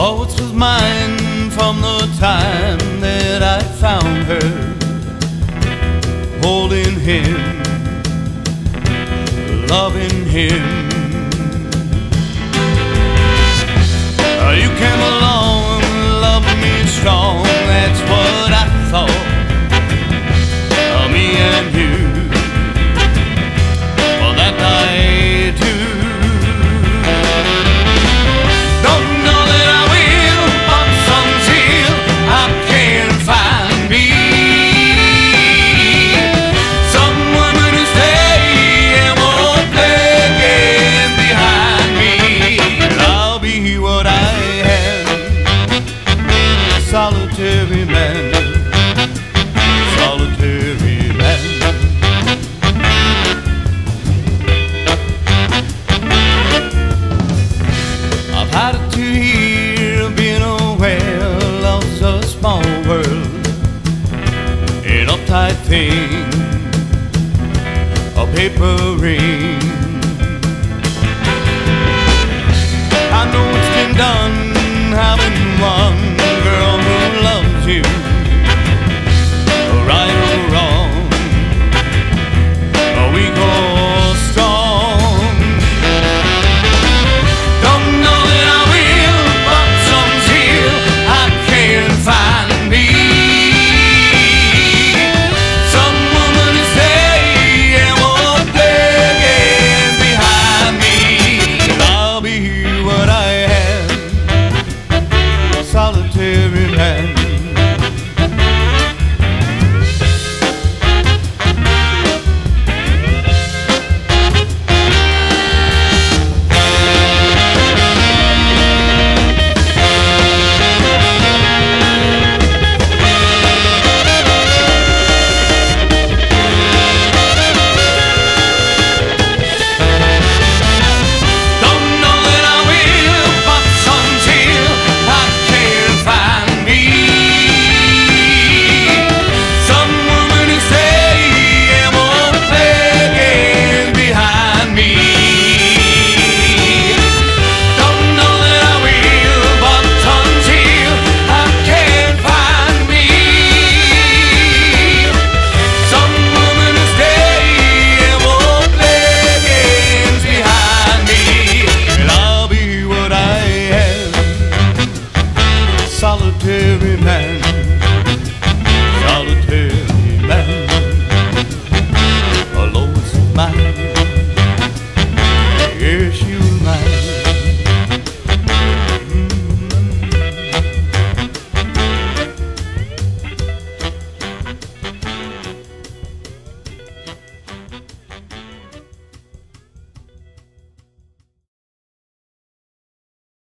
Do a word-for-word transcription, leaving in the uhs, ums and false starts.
Thoughts was mine from the time that I found her, holding him, loving him. You came along, loved me strong, that's what I thought of me and you. Well, that I do. Don't know that I will, but until I can find me someone to stay and won't play again behind me, I'll be what I solitary man, solitary man. I've had it to hear, being aware love's a small world, an uptight thing, a paper ring. I know it's been done, having one